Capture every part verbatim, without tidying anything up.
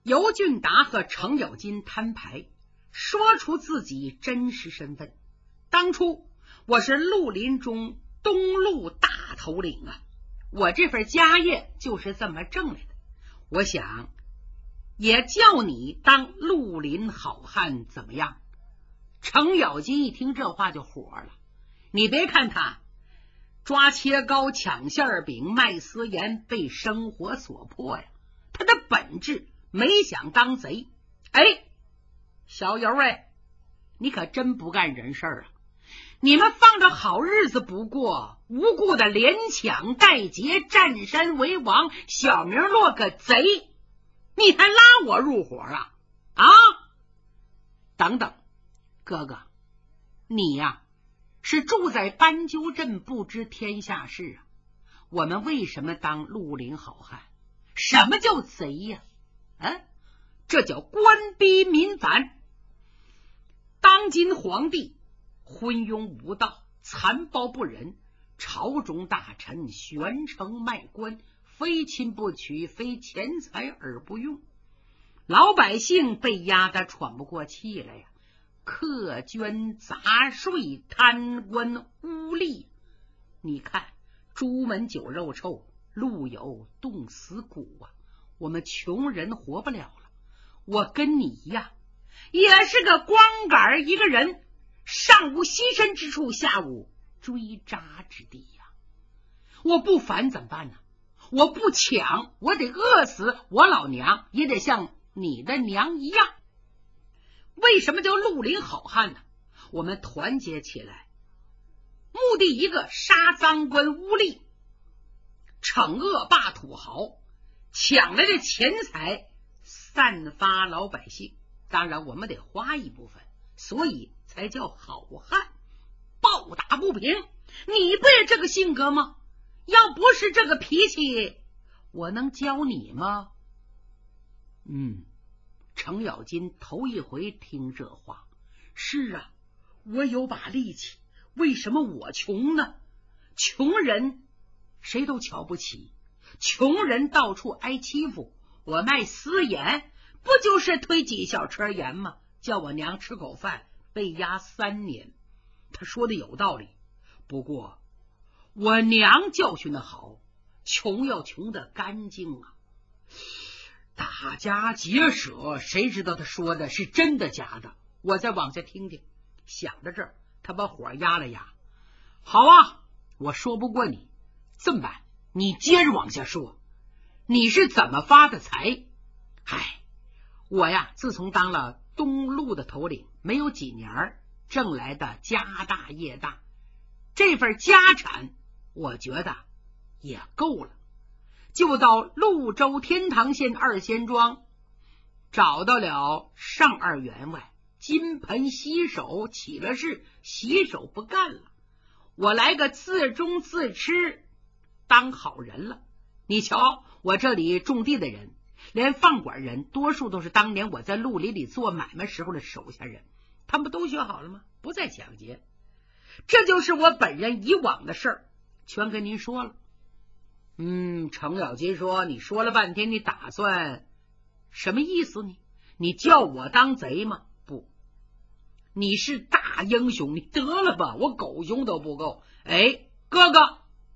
尤俊达和程咬金摊牌，说出自己真实身份。当初我是绿林中东路大头领啊，我这份家业就是这么挣来的。我想也叫你当绿林好汉怎么样？程咬金一听这话就火了，你别看他抓切糕、抢馅饼、卖私盐被生活所迫呀，他的本质没想当贼。哎，小友哎，你可真不干人事啊！你们放着好日子不过，无故的连抢带劫，占山为王，小名落个贼，你还拉我入伙啊？啊！等等，哥哥，你呀、啊、是住在斑鸠镇，不知天下事啊。我们为什么当绿林好汉？什么叫贼呀、啊？啊，这叫官逼民反。当今皇帝昏庸无道，残暴不仁，朝中大臣悬城卖官，非亲不娶，非钱财而不用，老百姓被压得喘不过气来呀！苛捐杂税，贪官污吏，你看朱门酒肉臭，路有冻死骨啊！我们穷人活不了了。我跟你一样，也是个光杆一个人，上无栖身之处，下无追扎之地呀、啊！我不反怎么办呢？我不抢，我得饿死我老娘，也得像你的娘一样。为什么叫绿林好汉呢？我们团结起来，目的一个，杀赃官污吏，惩恶霸土豪，抢来的钱财散发老百姓，当然我们得花一部分，所以才叫好汉。暴打不平，你不也这个性格吗？要不是这个脾气，我能教你吗？嗯，程咬金头一回听这话。是啊，我有把力气，为什么我穷呢？穷人谁都瞧不起，穷人到处挨欺负，我卖私盐不就是推几小车盐吗？叫我娘吃口饭，被压三年。他说的有道理，不过我娘教训的好，穷要穷的干净啊！大家结舍，谁知道他说的是真的假的？我再往下听听。想到这儿，他把火压了压。好啊，我说不过你，这么办？你接着往下说，你是怎么发的财？唉，我呀，自从当了东路的头领，没有几年，挣来的家大业大，这份家产我觉得也够了。就到潞州天堂县二仙庄，找到了上二员外，金盆洗手，起了事，洗手不干了。我来个自中自吃，当好人了。你瞧，我这里种地的人，连饭馆人，多数都是当年我在绿林里做买卖时候的手下人，他们都学好了吗？不再抢劫。这就是我本人以往的事儿，全跟您说了。嗯，程咬金说，你说了半天，你打算什么意思呢？你叫我当贼吗？不，你是大英雄，你得了吧，我狗熊都不够。哎，哥哥，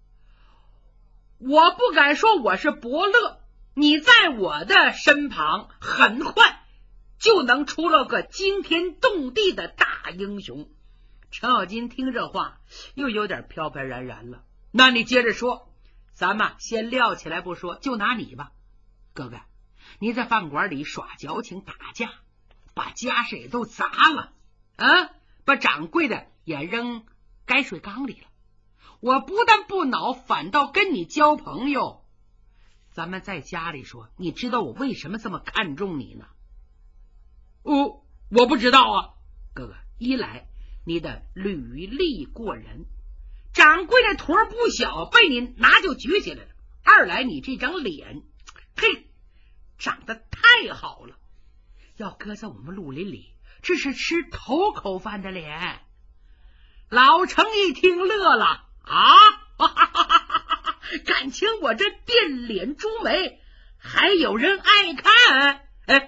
我不敢说我是伯乐，你在我的身旁，很快就能出了个惊天动地的大英雄。程咬金听这话又有点飘飘然然了。那你接着说，咱们先撂起来不说，就拿你吧。哥哥，你在饭馆里耍矫情打架，把家事也都砸了啊，把掌柜的也扔泔水缸里了。我不但不恼，反倒跟你交朋友。咱们在家里说，你知道我为什么这么看重你呢？哦，我不知道啊。哥哥，一来你的履历过人，掌柜的坨不小，被你拿就举起来了。二来你这张脸，嘿，长得太好了，要搁在我们绿林里，这是吃头口饭的脸。老程一听乐了啊，哈哈哈哈哈，感情我这变脸朱眉还有人爱看？哎，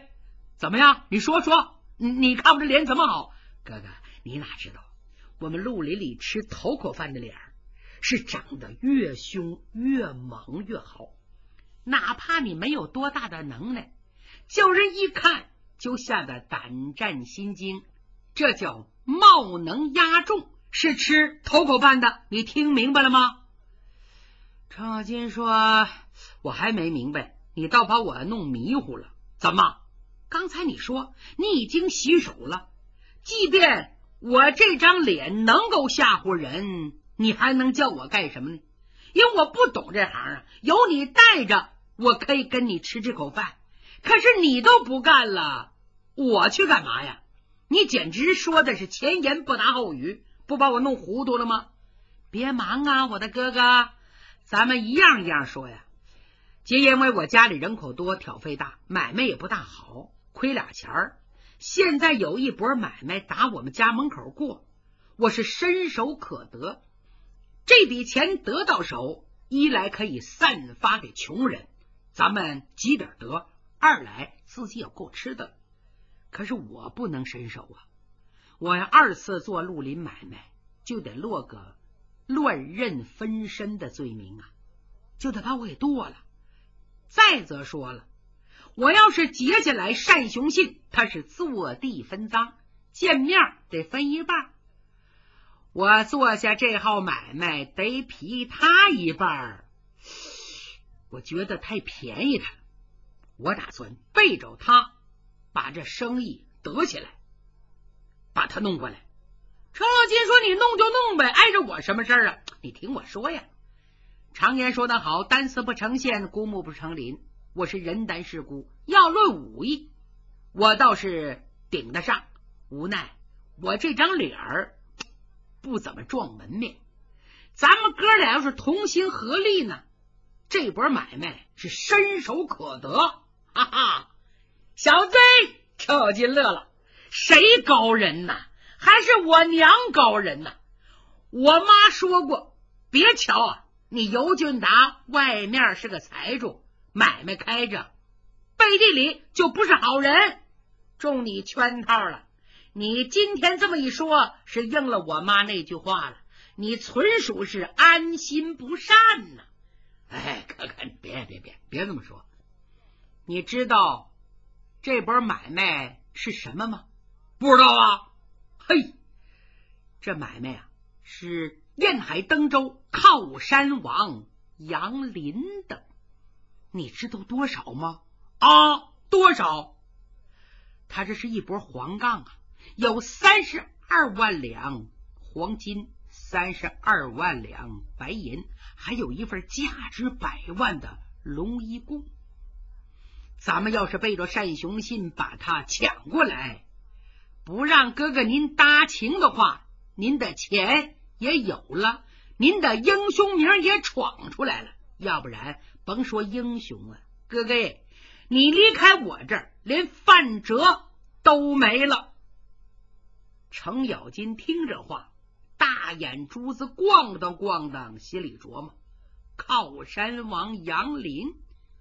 怎么样？你说说，你你看我这脸怎么好？哥哥，你哪知道，我们陆林里吃头口饭的脸是长得越凶越猛越好，哪怕你没有多大的能耐，叫人一看就吓得胆战心惊，这叫貌能压众，是吃头口饭的，你听明白了吗？程咬金说，我还没明白，你倒把我弄迷糊了。怎么？刚才你说你已经洗手了，即便我这张脸能够吓唬人，你还能叫我干什么呢？因为我不懂这行啊，有你带着我可以跟你吃这口饭，可是你都不干了，我去干嘛呀？你简直说的是前言不搭后语，不把我弄糊涂了吗？别忙啊，我的哥哥，咱们一样一样说呀。皆因为我家里人口多，挑费大，买卖也不大好，亏俩钱儿。现在有一波买卖打我们家门口过，我是伸手可得。这笔钱得到手，一来可以散发给穷人，咱们积点德；二来自己有够吃的。可是我不能伸手啊，我要二次做绿林买卖，就得落个乱认分身的罪名啊，就得把我给剁了。再则说了，我要是结下来单雄信，他是坐地分赃，见面得分一半，我做下这号买卖得劈他一半，我觉得太便宜他，我打算背着他把这生意得起来，把他弄过来。程咬金说，你弄就弄呗，碍着我什么事儿啊？你听我说呀，常言说得好，单丝不成线，孤木不成林。我是人单势孤，要论武艺我倒是顶得上，无奈我这张脸儿不怎么撞门面。咱们哥俩要是同心合力呢，这波买卖是伸手可得。哈哈，小子，程咬金乐了，谁高人呐？还是我娘高人呐？我妈说过，别瞧啊，你尤俊达外面是个财主，买卖开着，背地里就不是好人，中你圈套了。你今天这么一说，是应了我妈那句话了，你纯属是安心不善呐。哎，哥哥，别别别别这么说。你知道这波买卖是什么吗？不知道啊。嘿，这买卖啊是沿海登州靠山王杨林的，你知道多少吗？啊，多少？他这是一波黄杠啊，有三十二万两黄金，三十二万两白银，还有一份价值百万的龙衣贡。咱们要是背着单雄信把他抢过来，不让哥哥您搭情的话，您的钱也有了，您的英雄名也闯出来了，要不然甭说英雄了，哥哥你离开我这儿连范哲都没了。程咬金听这话，大眼珠子咣当咣当，心里琢磨，靠山王杨林，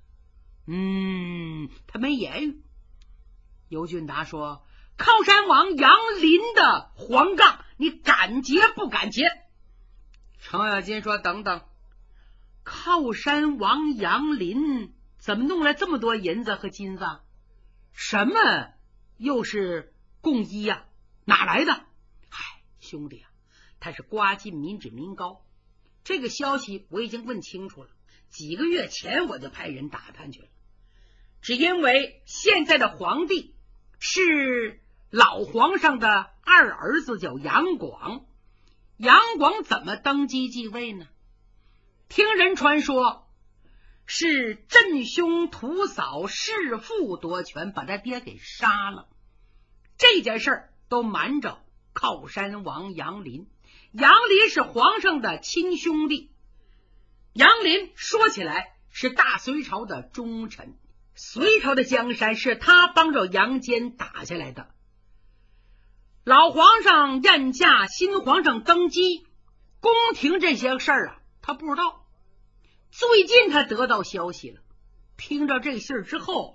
嗯，他没言语。尤俊达说，靠山王杨林的黄杠，你敢结不敢结？程咬金说，等等，靠山王杨林怎么弄来这么多银子和金子？什么又是贡衣呀、啊？哪来的？嗨，兄弟啊，他是刮尽民脂民膏，这个消息我已经问清楚了，几个月前我就派人打探去了。只因为现在的皇帝是老皇上的二儿子，叫杨广。杨广怎么登基继位呢？听人传说是镇兄屠嫂弑父夺权，把他爹给杀了。这件事儿都瞒着靠山王杨林。杨林是皇上的亲兄弟，杨林说起来是大隋朝的忠臣，隋朝的江山是他帮着杨坚打下来的。老皇上宴驾，新皇上登基，宫廷这些事儿啊他不知道。最近他得到消息了，听着这信儿之后，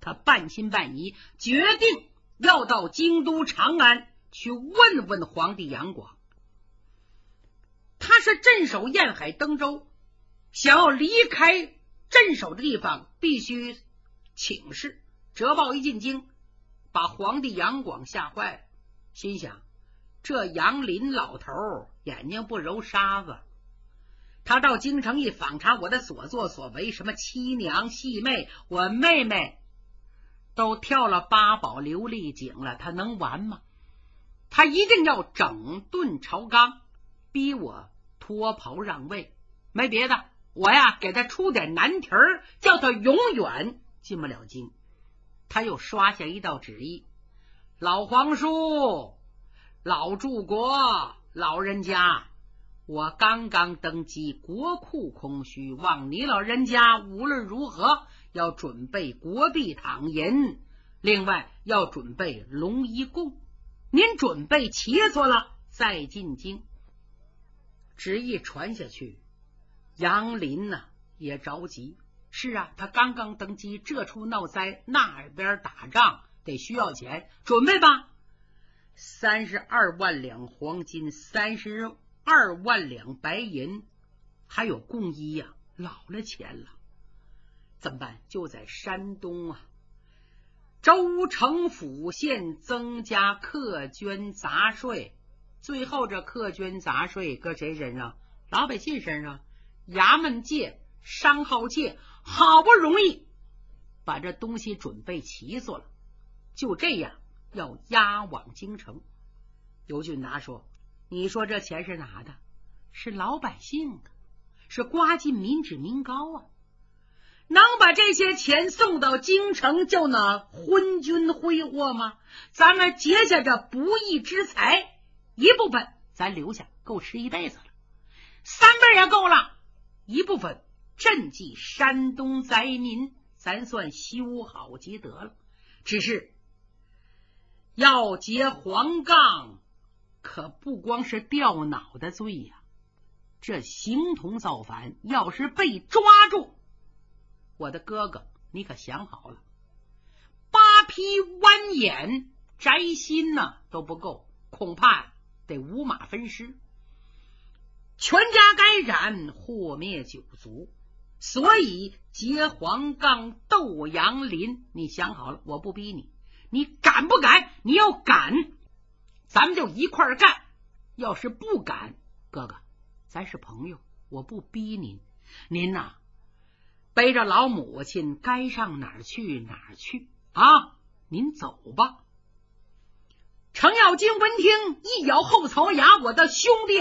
他半信半疑，决定要到京都长安去问问皇帝杨广。他是镇守燕海登州，想要离开镇守的地方必须请示。折报一进京，把皇帝杨广吓坏了，心想这杨林老头眼睛不揉沙子，他到京城一访查我的所作所为，什么妻娘戏妹，我妹妹都跳了八宝琉璃井了，他能完吗？他一定要整顿朝纲，逼我脱袍让位，没别的，我呀给他出点难题儿，叫他永远进不了京。他又刷下一道旨意：老皇叔、老柱国老人家，我刚刚登基，国库空虚，望你老人家无论如何要准备国币躺银，另外要准备龙衣贡，您准备齐做了再进京。旨意传下去，杨林呢、啊、也着急。是啊，他刚刚登基，这处闹灾，那边打仗，得需要钱，准备吧。三十二万两黄金，三十二万两白银，还有贡衣呀、啊，老了钱了，怎么办？就在山东啊，州城府县增加客捐杂税，最后这客捐杂税搁谁身上？老百姓身上。衙门界、商号界好不容易把这东西准备齐做了，就这样要押往京城。尤俊达说：你说这钱是哪的？是老百姓的，是刮进民脂民膏啊！能把这些钱送到京城就能昏君挥霍吗？咱们结下这不义之财，一部分咱留下，够吃一辈子了，三辈也够了，一部分赈济山东灾民，咱算修好积德了。只是要结黄杠，可不光是掉脑袋罪呀、啊！这形同造反，要是被抓住，我的哥哥，你可想好了，八匹弯眼摘心呢、啊、都不够，恐怕得五马分尸，全家该斩，祸灭九族。所以结黄杠斗杨林，你想好了，我不逼你，你敢不敢？你要敢，咱们就一块儿干；要是不敢，哥哥，咱是朋友，我不逼您。您呐、啊，背着老母亲，该上哪儿去哪儿去啊！您走吧。程咬金闻听，一咬后槽牙：我的兄弟，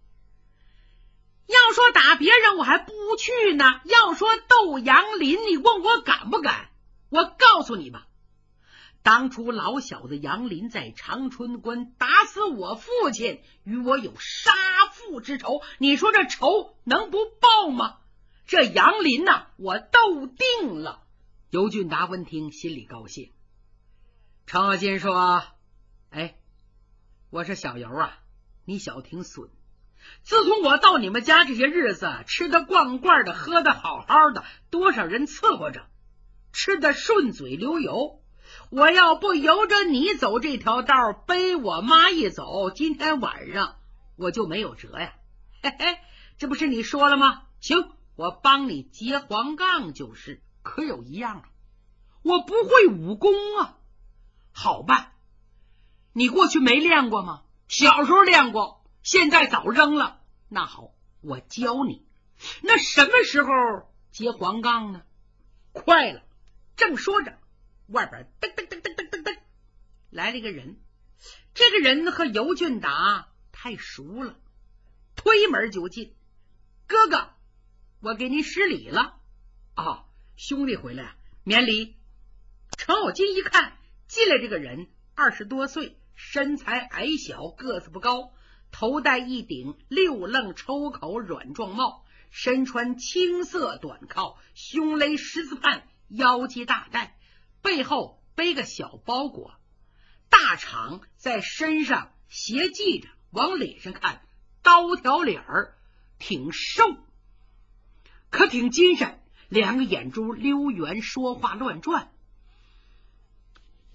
要说打别人我还不去呢，要说斗杨林，你问我敢不敢？我告诉你吧，当初老小子杨林在长春关打死我父亲，与我有杀父之仇，你说这仇能不报吗？这杨林呐、啊，我斗定了。尤俊达闻听，心里高兴。程咬金说：哎，我说小尤啊，你小挺损，自从我到你们家这些日子，吃得惯惯的，喝得好好的，多少人伺候着，吃得顺嘴流油。我要不由着你走这条道，背我妈一走，今天晚上我就没有辙呀。嘿嘿，这不是你说了吗？行，我帮你结黄杠就是。可有一样啊，我不会武功啊。好办，你过去没练过吗？小时候练过，现在早扔了。那好，我教你。那什么时候结黄杠呢？快了。正说着，外边噔噔噔噔噔噔噔来了一个人。这个人和尤俊达太熟了，推门就进。哥哥，我给您施礼了。哦，兄弟回来，免礼。程咬金一看进来这个人二十多岁，身材矮小，个子不高，头戴一顶六愣抽口软状帽，身穿青色短靠，胸勒十字畔，腰系大带，背后背个小包裹，大氅在身上斜系着，往脸上看刀条脸儿，挺瘦可挺精神，两个眼珠溜圆，说话乱转。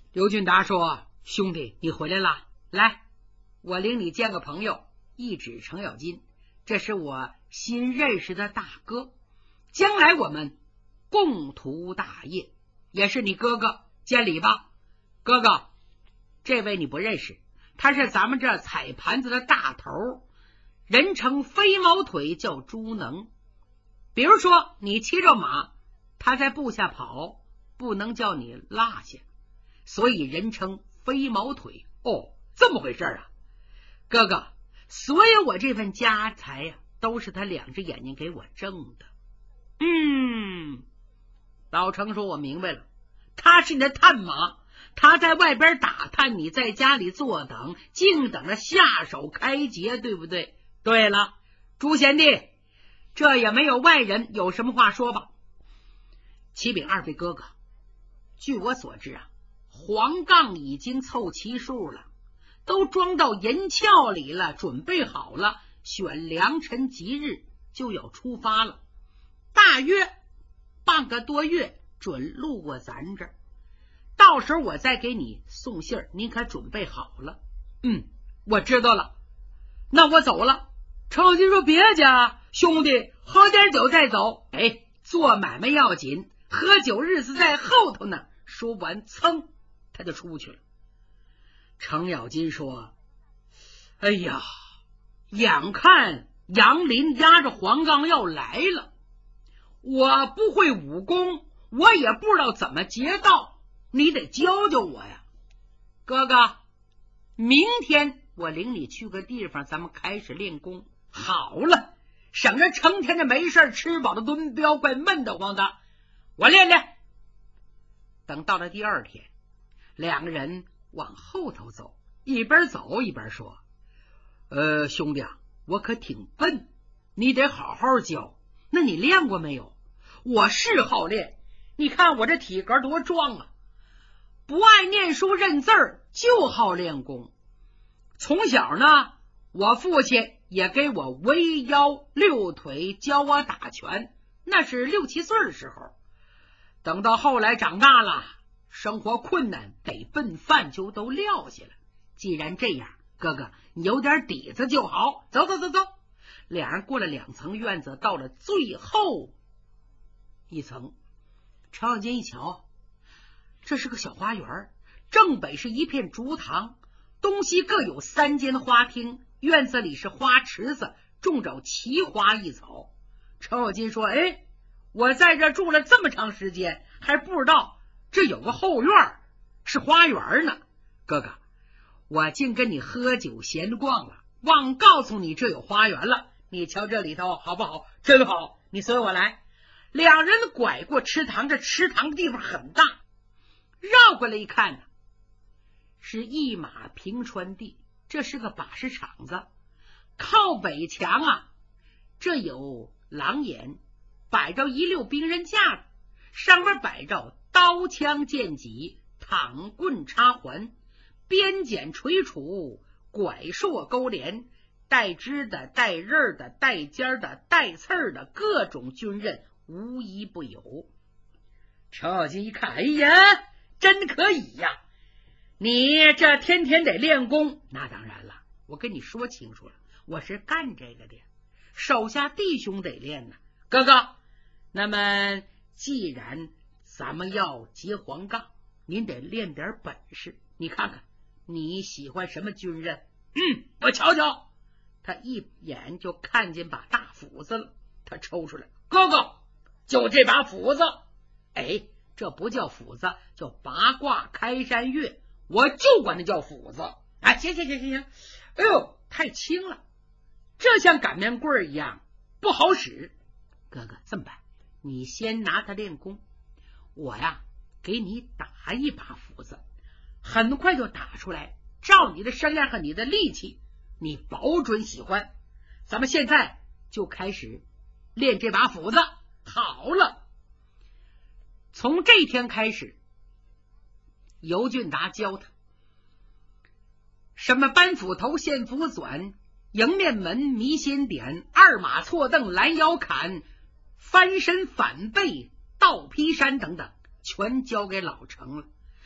刘俊达说：“兄弟，你回来了，来，我领你见个朋友。”一指程咬金，这是我新认识的大哥，将来我们共图大业。也是你哥哥，见礼吧。哥哥，这位你不认识，他是咱们这踩盘子的大头，人称飞毛腿，叫朱能。比如说你骑着马，他在步下跑，不能叫你落下，所以人称飞毛腿。哦，这么回事啊。哥哥，所有我这份家财呀、啊，都是他两只眼睛给我挣的。嗯，老程说：“我明白了，他是你的探马，他在外边打探，你在家里坐等，静等着下手开劫，对不对？”对了，朱贤弟，这也没有外人，有什么话说吧。启禀二位哥哥，据我所知啊，黄杠已经凑齐数了，都装到银鞘里了，准备好了，选良辰吉日就要出发了，大约半个多月准路过咱这儿，到时候我再给你送信儿，你可准备好了。嗯，我知道了，那我走了。程咬金说：“别家兄弟，喝点酒再走。哎，做买卖要紧，喝酒日子在后头呢。”说完，噌，他就出去了。程咬金说：“哎呀，眼看杨林押着黄杠要来了，我不会武功，我也不知道怎么劫道，你得教教我呀。哥哥，明天我领你去个地方，咱们开始练功。好了，省着成天的没事吃饱了蹲膘，怪闷得慌的，我练练。”等到了第二天，两个人往后头走，一边走一边说：“呃，兄弟啊，我可挺笨，你得好好教。那你练过没有？”“我是好练，你看我这体格多壮啊！不爱念书认字儿，就好练功。从小呢，我父亲也给我围腰六腿，教我打拳，那是六七岁的时候。等到后来长大了，生活困难，得笨饭就都撂下了。既然这样，哥哥，你有点底子就好。走走走走。”两人过了两层院子，到了最后一层。程咬金一瞧，这是个小花园，正北是一片竹塘，东西各有三间花厅，院子里是花池子，种着奇花异草。程咬金说：“哎，我在这住了这么长时间，还不知道这有个后院是花园呢。哥哥，我净跟你喝酒闲逛了，忘告诉你这有花园了。你瞧这里头好不好？真好，你随我来。”两人拐过池塘，这池塘的地方很大，绕过来一看呢，是一马平川地，这是个把式场子。靠北墙啊，这有廊檐，摆着一溜兵刃架子，上面摆着刀枪剑戟、躺棍插环、鞭锏锤杵、拐槊钩镰，带枝的、带刃的、带尖的、带刺的，各种军刃无一不有。程咬金一看，哎呀，真可以呀！你这天天得练功。那当然了，我跟你说清楚了，我是干这个的，手下弟兄得练呢。哥哥，那么既然咱们要结黄杠，您得练点本事。你看看你喜欢什么军刃？嗯，我瞧瞧。他一眼就看见把大斧子了，他抽出来，哥哥，就这把斧子。哎，这不叫斧子，叫八卦开山月，我就管它叫斧子。哎，行行行行行，哎呦，太轻了，这像擀面棍一样不好使。哥哥，这么办，你先拿它练功，我呀给你打一把斧子，很快就打出来，照你的身量和你的力气，你保准喜欢。咱们现在就开始练这把斧子。好了，从这天开始，尤俊达教他什么搬斧头、线斧转、迎面门、迷仙点、二马错蹬、拦腰砍、翻身反背、倒劈山等等，全交给老程了。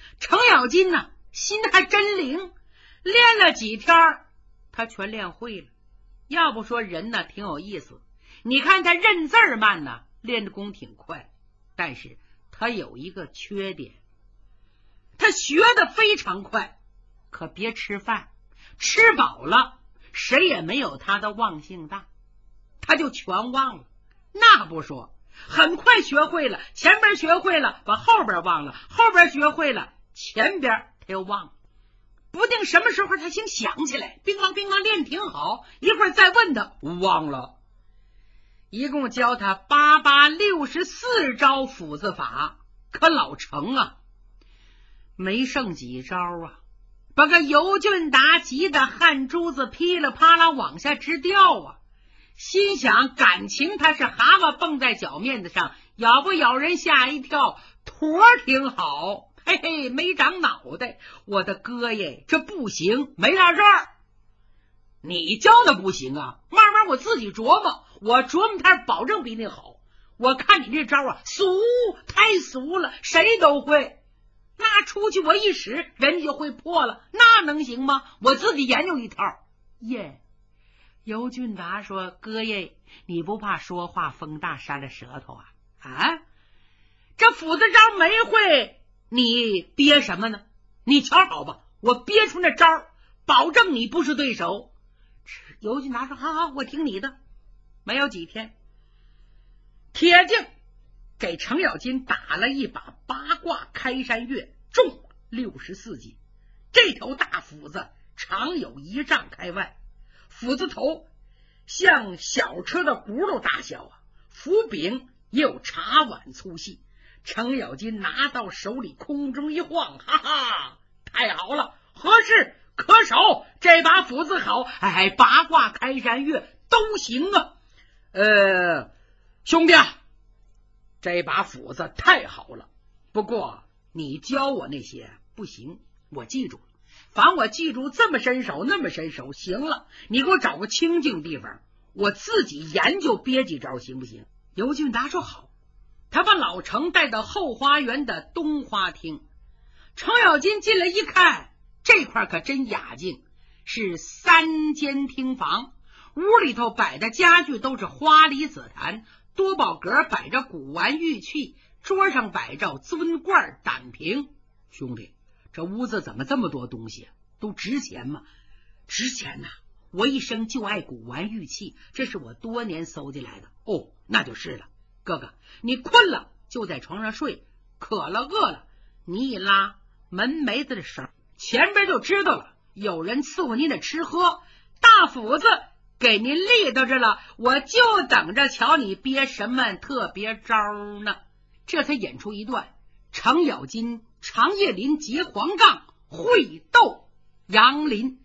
程咬金呢，心还真灵，练了几天他全练会了。要不说人呢挺有意思，你看他认字儿慢呢，练的功挺快，但是他有一个缺点，他学的非常快，可别吃饭，吃饱了谁也没有他的忘性大，他就全忘了。那不说，很快学会了，前边学会了，把后边忘了，后边学会了，前边他又忘了，不定什么时候他先想起来，乒乓乒乓练挺好，一会儿再问他忘了。一共教他八八六十四招斧子法，可老程啊没剩几招啊，把个尤俊达急得汗珠子噼里啪啦往下直掉啊，心想感情他是蛤蟆蹦在脚面子上，咬不咬人吓一跳，坨挺好，嘿嘿，没长脑袋，我的哥耶，这不行，没到这儿。你教的不行啊，慢慢我自己琢磨，我琢磨他保证比你好。我看你这招啊，俗，太俗了，谁都会。那出去我一使，人就会破了，那能行吗？我自己研究一套。耶，尤俊达说：“哥耶，你不怕说话风大扇了舌头啊？啊，这斧子招没会，你憋什么呢？你瞧好吧，我憋出那招，保证你不是对手。”尤俊达说：“好好，我听你的。”没有几天，铁镜给程咬金打了一把八卦开山月，重六十四斤。这头大斧子长有一丈开外，斧子头像小车的轱辘大小啊，斧柄也有茶碗粗细。程咬金拿到手里，空中一晃，哈哈，太好了，合适可手，这把斧子好，哎，八卦开山月都行啊。呃，兄弟啊，这把斧子太好了，不过你教我那些不行，我记住了，反我记住这么伸手那么伸手，行了，你给我找个清静地方，我自己研究憋几招行不行？尤俊达说好。他把老程带到后花园的东花厅，程咬金进来一看，这块可真雅静，是三间厅房，屋里头摆的家具都是花梨紫檀，多宝格摆着古玩玉器，桌上摆着尊罐胆瓶。兄弟，这屋子怎么这么多东西啊？都值钱吗？值钱呐、啊！我一生就爱古玩玉器，这是我多年搜集来的。哦，那就是了。哥哥，你困了就在床上睡，渴了饿了，你一拉门楣子的绳，前边就知道了，有人伺候您的吃喝，大斧子给您立到这了，我就等着瞧你憋什么特别招呢。这才演出一段程咬金、常叶林结黄杠，会斗杨林。